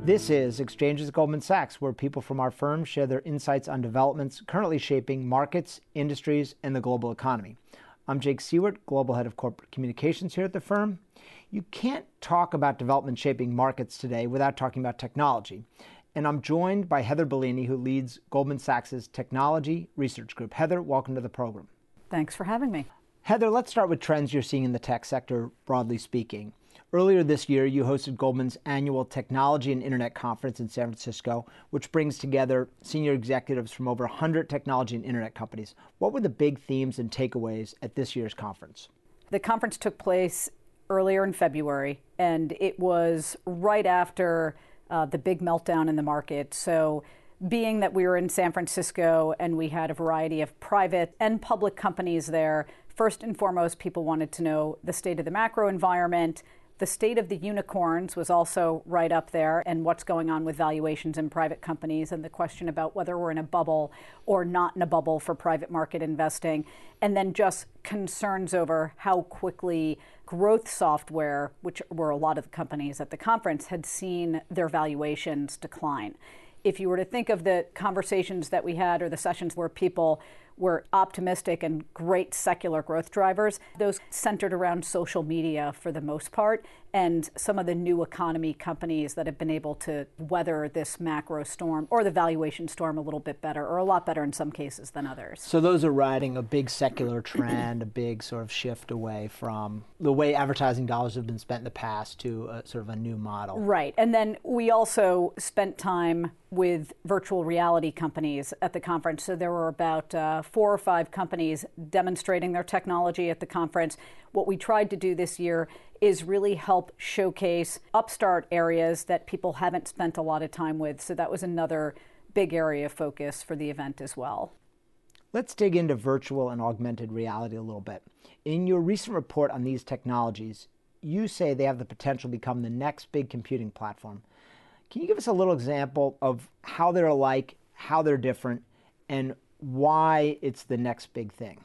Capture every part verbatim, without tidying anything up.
This is Exchanges at Goldman Sachs, where people from our firm share their insights on developments currently shaping markets, industries, and the global economy. I'm Jake Siewert, Global Head of Corporate Communications here at the firm. You can't talk about development shaping markets today without talking about technology. And I'm joined by Heather Bellini, who leads Goldman Sachs' Technology Research Group. Heather, welcome to the program. Thanks for having me. Heather, let's start with trends you're seeing in the tech sector, broadly speaking. Earlier this year, you hosted Goldman's annual Technology and Internet Conference in San Francisco, which brings together senior executives from over one hundred technology and internet companies. What were the big themes and takeaways at this year's conference? The conference took place earlier in February, and it was right after uh, the big meltdown in the market. So being that we were in San Francisco and we had a variety of private and public companies there, first and foremost, people wanted to know the state of the macro environment. The state of the unicorns was also right up there, and what's going on with valuations in private companies, and the question about whether we're in a bubble or not in a bubble for private market investing, and then just concerns over how quickly growth software, which were a lot of the companies at the conference, had seen their valuations decline. If you were to think of the conversations that we had or the sessions where people were optimistic and great secular growth drivers, those centered around social media for the most part, and some of the new economy companies that have been able to weather this macro storm or the valuation storm a little bit better, or a lot better in some cases than others. So those are riding a big secular trend, a big sort of shift away from the way advertising dollars have been spent in the past to a, sort of a new model. Right. And then we also spent time with virtual reality companies at the conference. So there were about uh, four or five companies demonstrating their technology at the conference. What we tried to do this year is really help showcase upstart areas that people haven't spent a lot of time with. So that was another big area of focus for the event as well. Let's dig into virtual and augmented reality a little bit. In your recent report on these technologies, you say they have the potential to become the next big computing platform. Can you give us a little example of how they're alike, how they're different, and why it's the next big thing?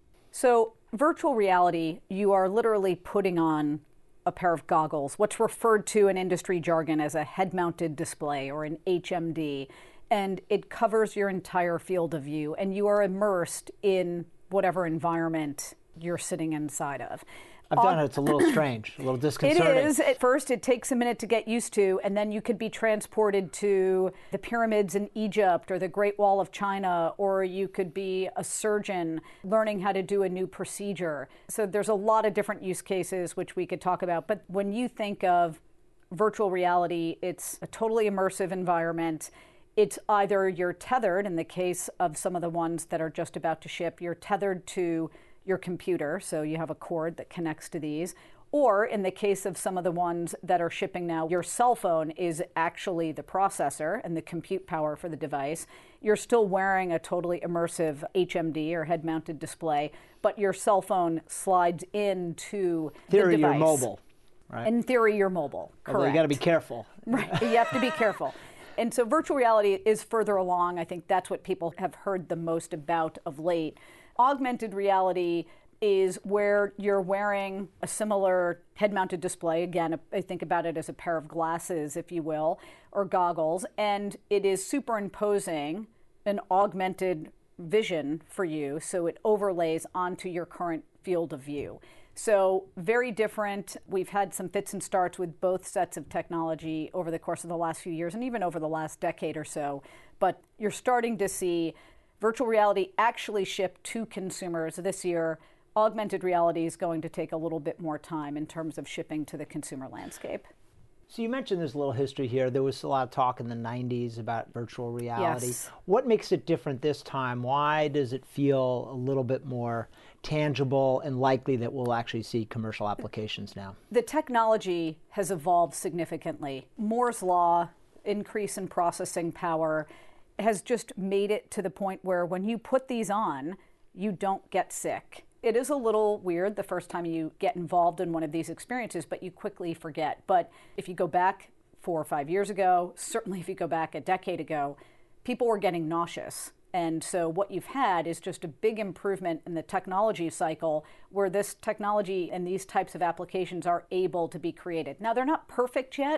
So virtual reality, you are literally putting on a pair of goggles, what's referred to in industry jargon as a head-mounted display or an H M D, and it covers your entire field of view, and you are immersed in whatever environment you're sitting inside of. I've done it. It's a little strange, a little disconcerting. It is. At first, it takes a minute to get used to, and then you could be transported to the pyramids in Egypt or the Great Wall of China, or you could be a surgeon learning how to do a new procedure. So there's a lot of different use cases which we could talk about. But when you think of virtual reality, it's a totally immersive environment. It's either you're tethered, in the case of some of the ones that are just about to ship, you're tethered to your computer, so you have a cord that connects to these, or in the case of some of the ones that are shipping now, your cell phone is actually the processor and the compute power for the device. You're still wearing a totally immersive H M D or head-mounted display, but your cell phone slides into theory, the device. You're mobile, right? In theory, you're mobile, Although correct. you got to be careful. Right, you have to be careful. And so virtual reality is further along. I think that's what people have heard the most about of late. Augmented reality is where you're wearing a similar head-mounted display. Again, I think about it as a pair of glasses, if you will, or goggles, and it is superimposing an augmented vision for you, so it overlays onto your current field of view. So very different. We've had some fits and starts with both sets of technology over the course of the last few years and even over the last decade or so, but you're starting to see virtual reality actually ship to consumers this year. Augmented reality is going to take a little bit more time in terms of shipping to the consumer landscape. So you mentioned there's a little history here. There was a lot of talk in the nineties about virtual reality. Yes. What makes it different this time? Why does it feel a little bit more tangible and likely that we'll actually see commercial applications now? The technology has evolved significantly. Moore's law, increase in processing power, has just made it to the point where when you put these on, you don't get sick. It is a little weird the first time you get involved in one of these experiences, but you quickly forget. But if you go back four or five years ago, certainly if you go back a decade ago, people were getting nauseous. And so what you've had is just a big improvement in the technology cycle where this technology and these types of applications are able to be created. Now, they're not perfect yet,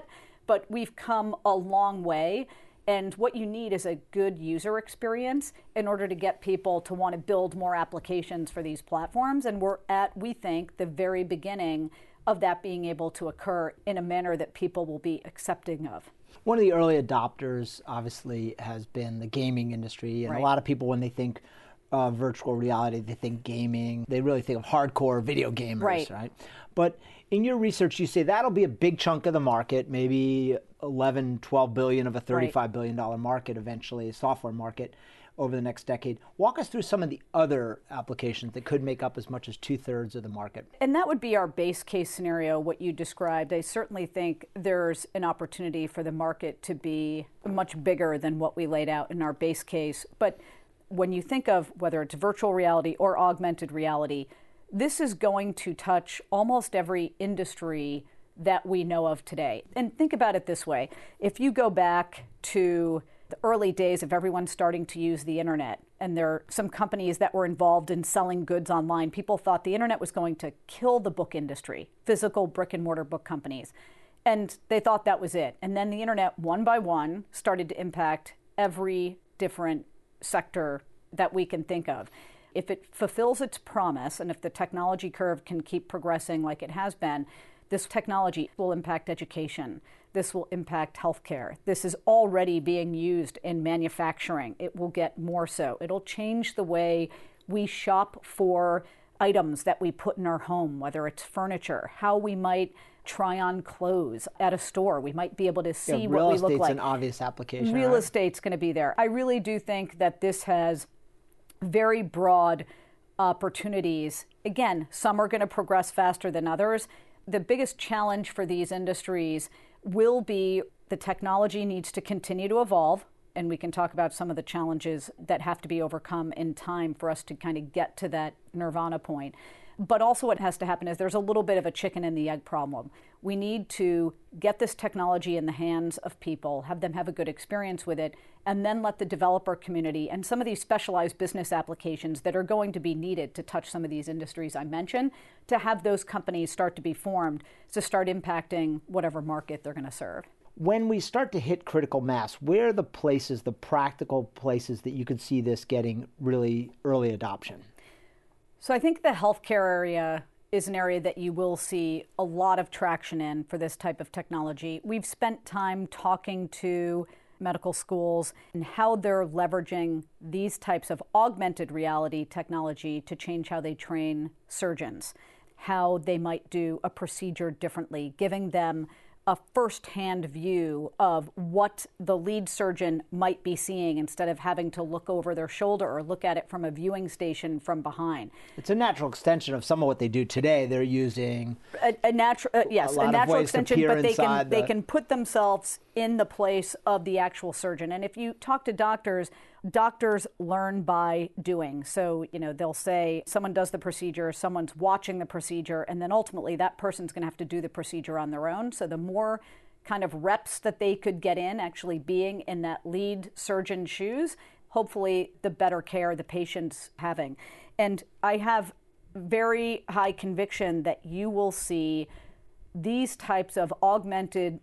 but we've come a long way. And what you need is a good user experience in order to get people to want to build more applications for these platforms. And we're at, we think, the very beginning of that being able to occur in a manner that people will be accepting of. One of the early adopters, obviously, has been the gaming industry. And Right. a lot of people, when they think uh, virtual reality, they think gaming. They really think of hardcore video gamers, Right. right? But in your research, you say that'll be a big chunk of the market, maybe eleven, twelve billion of a thirty-five billion dollar market eventually, a software market over the next decade. Walk us through some of the other applications that could make up as much as two-thirds of the market. And that would be our base case scenario, what you described. I certainly think there's an opportunity for the market to be much bigger than what we laid out in our base case. But when you think of whether it's virtual reality or augmented reality, this is going to touch almost every industry that we know of today. And think about it this way. If you go back to the early days of everyone starting to use the internet, and there are some companies that were involved in selling goods online, people thought the internet was going to kill the book industry, physical brick and mortar book companies. And they thought that was it. And then the internet, one by one, started to impact every different sector that we can think of. If it fulfills its promise, and if the technology curve can keep progressing like it has been, this technology will impact education. This will impact healthcare. This is already being used in manufacturing. It will get more so. It'll change the way we shop for items that we put in our home, whether it's furniture, how we might try on clothes at a store. We might be able to see Yeah, what we look like. real estate's an obvious application. Real right? estate's going to be there. I really do think that this has very broad opportunities. Again, some are going to progress faster than others. The biggest challenge for these industries will be the technology needs to continue to evolve, and we can talk about some of the challenges that have to be overcome in time for us to kind of get to that nirvana point. But also what has to happen is there's a little bit of a chicken and the egg problem. We need to get this technology in the hands of people, have them have a good experience with it, and then let the developer community and some of these specialized business applications that are going to be needed to touch some of these industries I mentioned, to have those companies start to be formed to start impacting whatever market they're going to serve. When we start to hit critical mass, where are the places, the practical places that you could see this getting really early adoption? So I think the healthcare area is an area that you will see a lot of traction in for this type of technology. We've spent time talking to medical schools and how they're leveraging these types of augmented reality technology to change how they train surgeons, how they might do a procedure differently, giving them a first-hand view of what the lead surgeon might be seeing instead of having to look over their shoulder or look at it from a viewing station from behind. It's a natural extension of some of what they do today. They're using a, a natural, uh, yes, a, lot a natural of ways extension, to peer but they can inside they the... can put themselves in the place of the actual surgeon. And if you talk to doctors, doctors learn by doing. So, you know, they'll say someone does the procedure, someone's watching the procedure, and then ultimately that person's going to have to do the procedure on their own. So the more kind of reps that they could get in actually being in that lead surgeon's shoes, hopefully the better care the patient's having. And I have very high conviction that you will see these types of augmented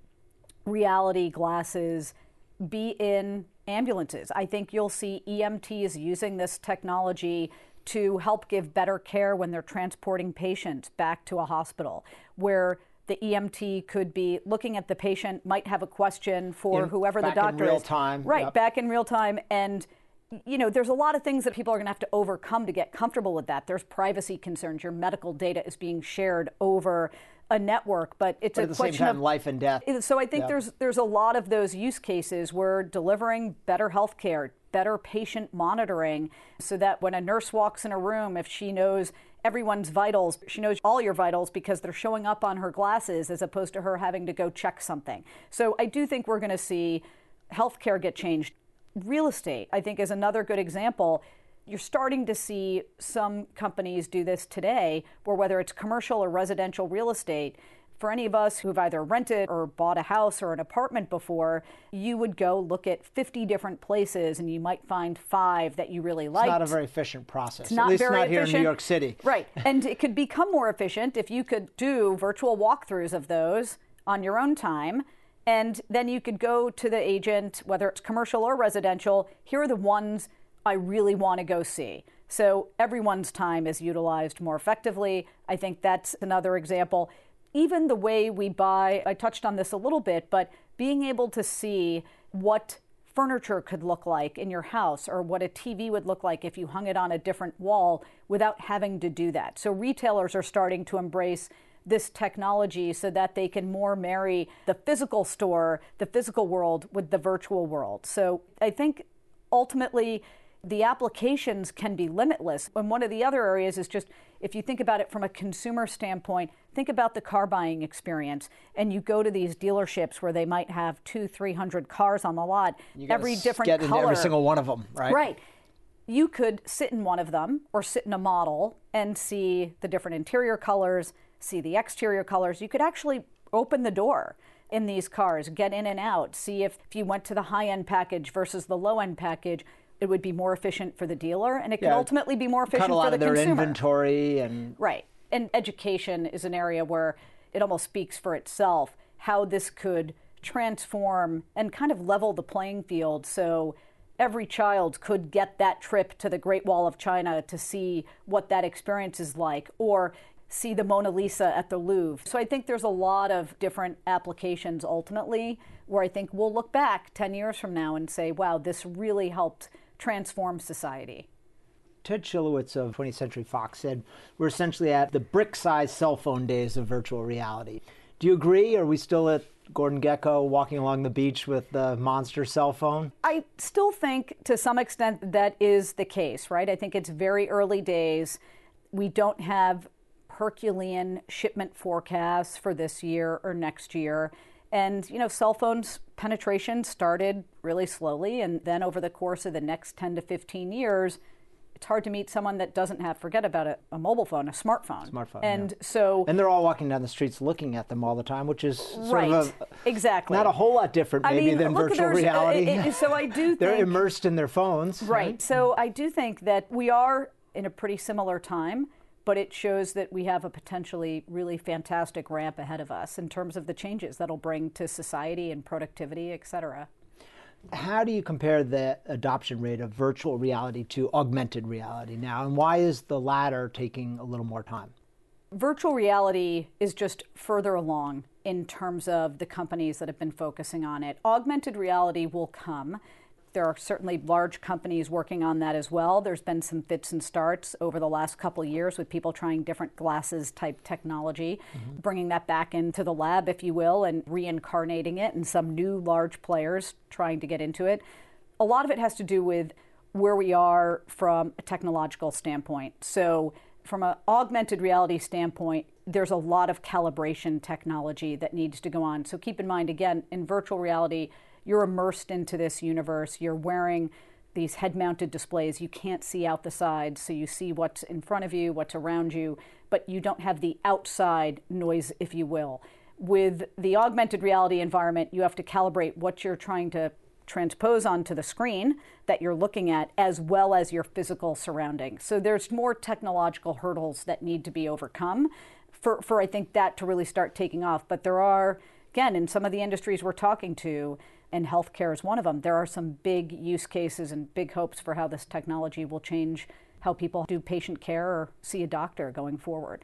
reality glasses be in ambulances. I think you'll see E M Ts using this technology to help give better care when they're transporting patients back to a hospital, where the E M T could be looking at the patient, might have a question for in, whoever the back doctor in real is. time. Right, Yep. back in real time. And you know, there's a lot of things that people are going to have to overcome to get comfortable with that. There's privacy concerns. Your medical data is being shared over a network, but it's but a at the same question time, of life and death. So I think Yeah. there's there's a lot of those use cases where delivering better health care, better patient monitoring, so that when a nurse walks in a room, if she knows everyone's vitals, she knows all your vitals because they're showing up on her glasses as opposed to her having to go check something. So I do think we're going to see healthcare get changed. Real estate, I think, is another good example. You're starting to see some companies do this today, where whether it's commercial or residential real estate, for any of us who've either rented or bought a house or an apartment before, you would go look at fifty different places and you might find five that you really liked. It's not a very efficient process. It's not At least very not here efficient. in New York City. Right. And it could become more efficient if you could do virtual walkthroughs of those on your own time And then you could go to the agent, whether it's commercial or residential, here are the ones I really want to go see. So everyone's time is utilized more effectively. I think that's another example. Even the way we buy, I touched on this a little bit, but being able to see what furniture could look like in your house or what a T V would look like if you hung it on a different wall without having to do that. So retailers are starting to embrace this technology so that they can more marry the physical store, the physical world with the virtual world. So I think ultimately the applications can be limitless. And one of the other areas is just, if you think about it from a consumer standpoint, think about the car buying experience. And you go to these dealerships where they might have two, three hundred cars on the lot, you every different get color. Into every single one of them, right? Right. You could sit in one of them or sit in a model and see the different interior colors, see the exterior colors. You could actually open the door in these cars, get in and out, see if, if you went to the high-end package versus the low-end package, it would be more efficient for the dealer, and it could yeah, ultimately be more efficient cut a lot for the of their consumer. Inventory and right. And education is an area where it almost speaks for itself, how this could transform and kind of level the playing field so every child could get that trip to the Great Wall of China to see what that experience is like, or see the Mona Lisa at the Louvre. So I think there's a lot of different applications ultimately where I think we'll look back ten years from now and say, wow, this really helped transform society. Ted Schilowitz of twentieth Century Fox said, we're essentially at the brick-sized cell phone days of virtual reality. Do you agree? Are we still at Gordon Gekko walking along the beach with the monster cell phone? I still think to some extent that is the case, right? I think it's very early days. We don't have Herculean shipment forecasts for this year or next year. And, you know, cell phones penetration started really slowly. And then over the course of the next ten to fifteen years, it's hard to meet someone that doesn't have, forget about it, a mobile phone, a smartphone. Smartphone, And yeah. so... And they're all walking down the streets looking at them all the time, which is sort right, of a, exactly. not a whole lot different maybe I mean, than look, virtual reality. Uh, it, so I do They're think, immersed in their phones. Right. right. So I do think that we are in a pretty similar time, but it shows that we have a potentially really fantastic ramp ahead of us in terms of the changes that'll bring to society and productivity, et cetera. How do you compare the adoption rate of virtual reality to augmented reality now, and why is the latter taking a little more time? Virtual reality is just further along in terms of the companies that have been focusing on it. Augmented reality will come. There are certainly large companies working on that as well. There's been some fits and starts over the last couple of years with people trying different glasses type technology, mm-hmm. bringing that back into the lab, if you will, and reincarnating it, and some new large players trying to get into it. A lot of it has to do with where we are from a technological standpoint. So from an augmented reality standpoint, there's a lot of calibration technology that needs to go on. So keep in mind, again, in virtual reality, you're immersed into this universe. You're wearing these head-mounted displays. You can't see out the sides, so you see what's in front of you, what's around you, but you don't have the outside noise, if you will. With the augmented reality environment, you have to calibrate what you're trying to transpose onto the screen that you're looking at, as well as your physical surroundings. So there's more technological hurdles that need to be overcome for, for I think, that to really start taking off. But there are, again, in some of the industries we're talking to, and healthcare is one of them, there are some big use cases and big hopes for how this technology will change how people do patient care or see a doctor going forward.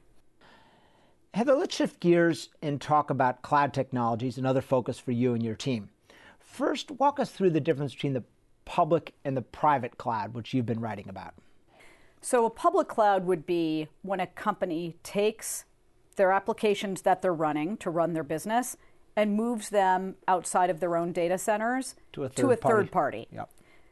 Heather, let's shift gears and talk about cloud technologies, another focus for you and your team. First, walk us through the difference between the public and the private cloud, which you've been writing about. So a public cloud would be when a company takes their applications that they're running to run their business and moves them outside of their own data centers to a third to a party. third party. Yep.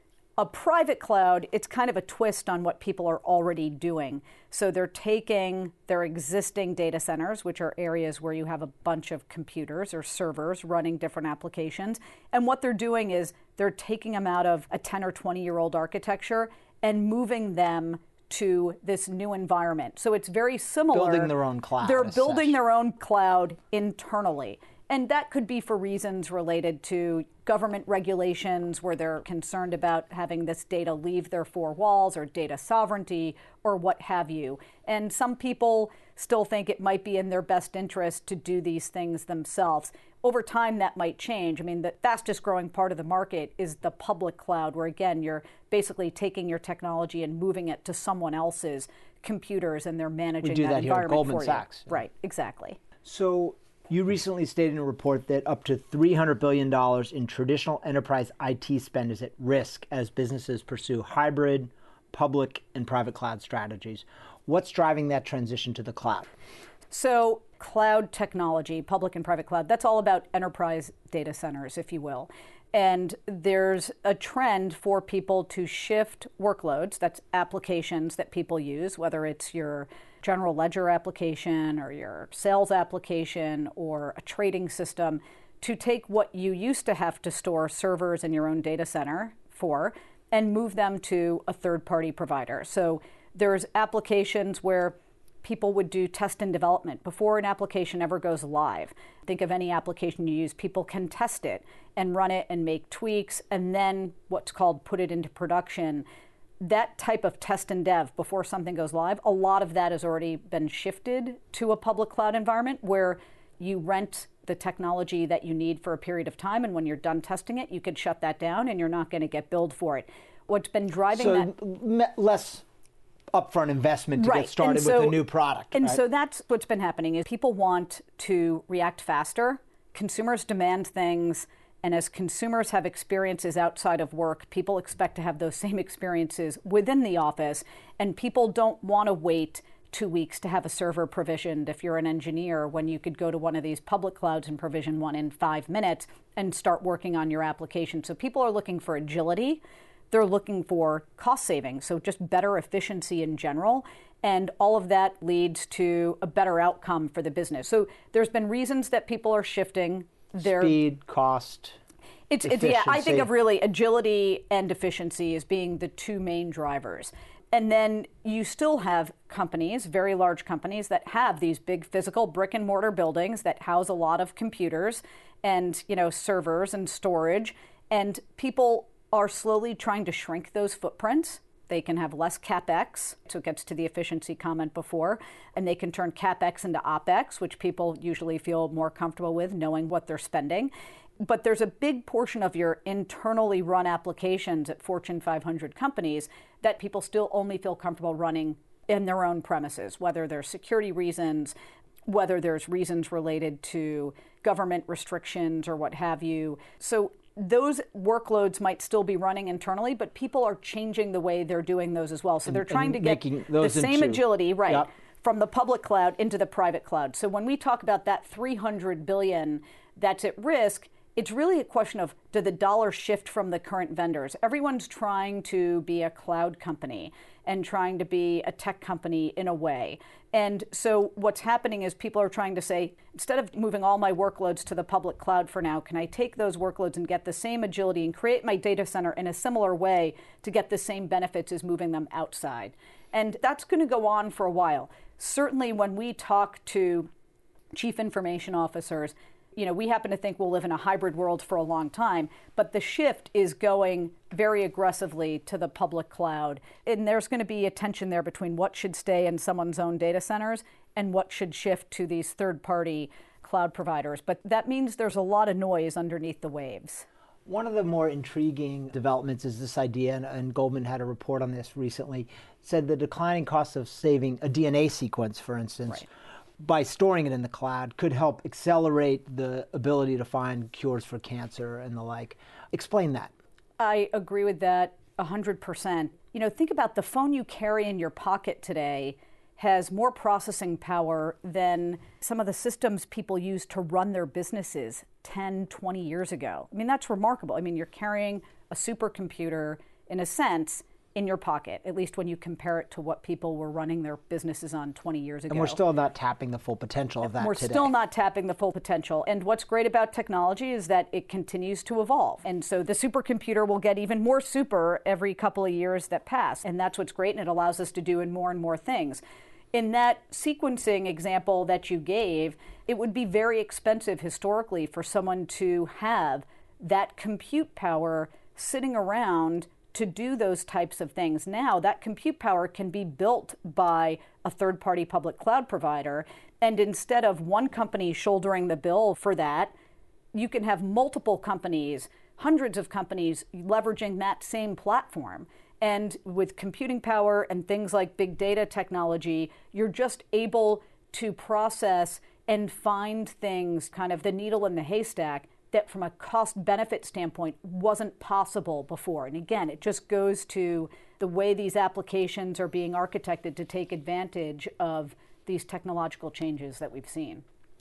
A private cloud, it's kind of a twist on what people are already doing. So they're taking their existing data centers, which are areas where you have a bunch of computers or servers running different applications. And what they're doing is they're taking them out of a ten or twenty year old architecture and moving them to this new environment. So it's very similar. Building their own cloud. They're building their own cloud internally. And that could be for reasons related to government regulations where they're concerned about having this data leave their four walls, or data sovereignty, or what have you. And some people still think it might be in their best interest to do these things themselves. Over time, that might change. I mean, the fastest growing part of the market is the public cloud, where again, you're basically taking your technology and moving it to someone else's computers, and they're managing we do that, that environment here at Goldman for Sachs. you. Right, exactly. So you recently stated in a report that up to three hundred billion dollars in traditional enterprise I T spend is at risk as businesses pursue hybrid, public, and private cloud strategies. What's driving that transition to the cloud? So cloud technology, public and private cloud, that's all about enterprise data centers, if you will. And there's a trend for people to shift workloads, that's applications that people use, whether it's your general ledger application or your sales application or a trading system, to take what you used to have to store servers in your own data center for and move them to a third-party provider. So there's applications where people would do test and development before an application ever goes live. Think of any application you use, people can test it and run it and make tweaks, and then what's called put it into production. That type of test and dev before something goes live, a lot of that has already been shifted to a public cloud environment where you rent the technology that you need for a period of time, and when you're done testing it, you could shut that down and you're not going to get billed for it. What's been driving so that... less upfront investment to right. get started so, with a new product. And right? so that's what's been happening is people want to react faster. Consumers demand things. And as consumers have experiences outside of work, people expect to have those same experiences within the office. And people don't want to wait two weeks to have a server provisioned if you're an engineer, when you could go to one of these public clouds and provision one in five minutes and start working on your application. So people are looking for agility. They're looking for cost savings, so just better efficiency in general. And all of that leads to a better outcome for the business. So there's been reasons that people are shifting their speed, cost, it's, it's yeah, I think of really agility and efficiency as being the two main drivers. And then you still have companies, very large companies, that have these big physical brick and mortar buildings that house a lot of computers and, you know, servers and storage. And people are slowly trying to shrink those footprints. They can have less CapEx, so it gets to the efficiency comment before, and they can turn CapEx into OpEx, which people usually feel more comfortable with, knowing what they're spending. But there's a big portion of your internally run applications at Fortune five hundred companies that people still only feel comfortable running in their own premises, whether there's security reasons, whether there's reasons related to government restrictions or what have you. So those workloads might still be running internally, but people are changing the way they're doing those as well. So they're trying to get the same agility, right, yep, from the public cloud into the private cloud. So when we talk about that three hundred billion dollars that's at risk, it's really a question of, do the dollars shift from the current vendors? Everyone's trying to be a cloud company and trying to be a tech company in a way. And so what's happening is people are trying to say, instead of moving all my workloads to the public cloud for now, can I take those workloads and get the same agility and create my data center in a similar way to get the same benefits as moving them outside? And that's going to go on for a while. Certainly when we talk to chief information officers, you know, we happen to think we'll live in a hybrid world for a long time, but the shift is going very aggressively to the public cloud. And there's going to be a tension there between what should stay in someone's own data centers and what should shift to these third-party cloud providers. But that means there's a lot of noise underneath the waves. One of the more intriguing developments is this idea, and, and Goldman had a report on this recently, said the declining cost of saving a D N A sequence, for instance, right, by storing it in the cloud could help accelerate the ability to find cures for cancer and the like. Explain that. I agree with that one hundred percent. You know, think about the phone you carry in your pocket today has more processing power than some of the systems people used to run their businesses ten, twenty years ago. I mean, that's remarkable. I mean, you're carrying a supercomputer, in a sense, in your pocket, at least when you compare it to what people were running their businesses on twenty years ago. And we're still not tapping the full potential of that we're today. We're still not tapping the full potential. And what's great about technology is that it continues to evolve. And so the supercomputer will get even more super every couple of years that pass. And that's what's great, and it allows us to do in more and more things. In that sequencing example that you gave, it would be very expensive historically for someone to have that compute power sitting around to do those types of things. Now, that compute power can be built by a third-party public cloud provider, and instead of one company shouldering the bill for that, you can have multiple companies, hundreds of companies leveraging that same platform. And with computing power and things like big data technology, you're just able to process and find things, kind of the needle in the haystack, that from a cost-benefit standpoint wasn't possible before. And again, it just goes to the way these applications are being architected to take advantage of these technological changes that we've seen.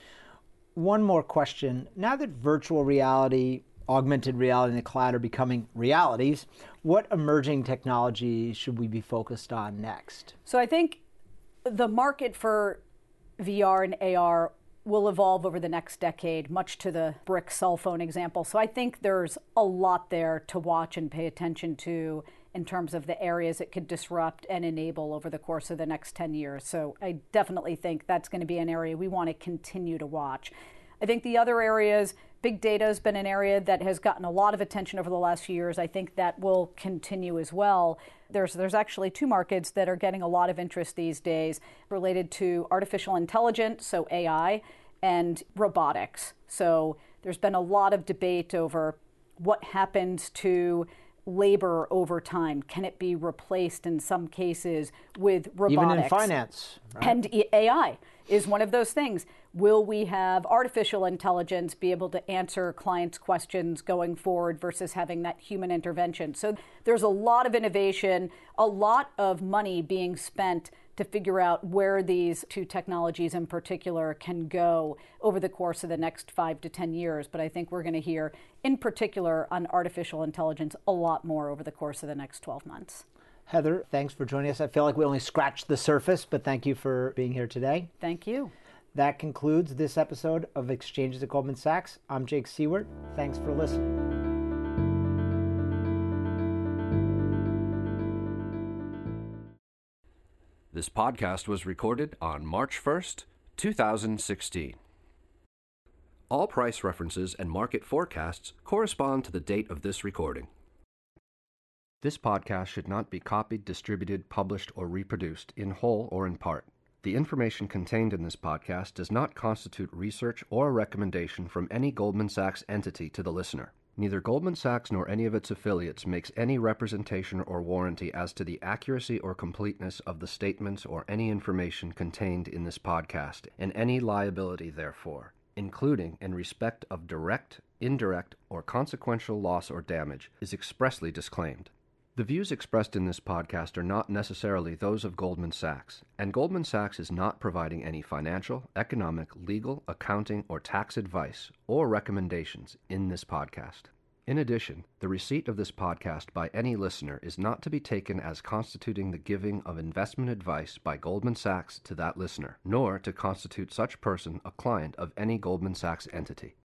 One more question. Now that virtual reality, augmented reality, and the cloud are becoming realities, what emerging technology should we be focused on next? So I think the market for V R and A R will evolve over the next decade, much to the brick cell phone example. So I think there's a lot there to watch and pay attention to in terms of the areas it could disrupt and enable over the course of the next ten years. So I definitely think that's going to be an area we want to continue to watch. I think the other areas, big data has been an area that has gotten a lot of attention over the last few years. I think that will continue as well. There's, there's actually two markets that are getting a lot of interest these days related to artificial intelligence, so A I, and robotics. So there's been a lot of debate over what happens to labor over time. Can it be replaced in some cases with robotics? Even in finance, right? And A I is one of those things. Will we have artificial intelligence be able to answer clients' questions going forward versus having that human intervention? So there's a lot of innovation, a lot of money being spent to figure out where these two technologies in particular can go over the course of the next five to ten years. But I think we're going to hear, in particular, on artificial intelligence a lot more over the course of the next twelve months. Heather, thanks for joining us. I feel like we only scratched the surface, but thank you for being here today. Thank you. That concludes this episode of Exchanges at Goldman Sachs. I'm Jake Siewert. Thanks for listening. This podcast was recorded on March first, two thousand sixteen. All price references and market forecasts correspond to the date of this recording. This podcast should not be copied, distributed, published, or reproduced in whole or in part. The information contained in this podcast does not constitute research or a recommendation from any Goldman Sachs entity to the listener. Neither Goldman Sachs nor any of its affiliates makes any representation or warranty as to the accuracy or completeness of the statements or any information contained in this podcast, and any liability therefore, including in respect of direct, indirect, or consequential loss or damage, is expressly disclaimed. The views expressed in this podcast are not necessarily those of Goldman Sachs, and Goldman Sachs is not providing any financial, economic, legal, accounting, or tax advice or recommendations in this podcast. In addition, the receipt of this podcast by any listener is not to be taken as constituting the giving of investment advice by Goldman Sachs to that listener, nor to constitute such person a client of any Goldman Sachs entity.